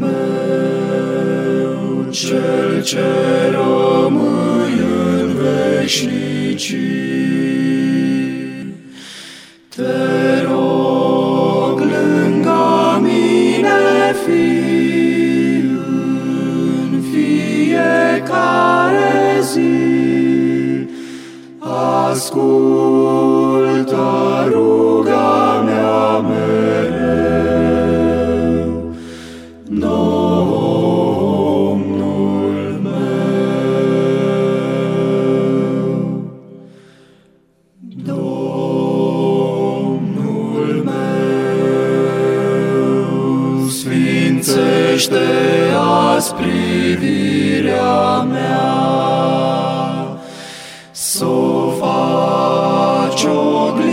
meu, cel ce rămâi în veșnicii. Te rog lângă mine fii în fiecare zi, ascultă ruga mea mereu, Domnul meu. Domnul meu, sfințește azi privirea mea, s-o faci oglinda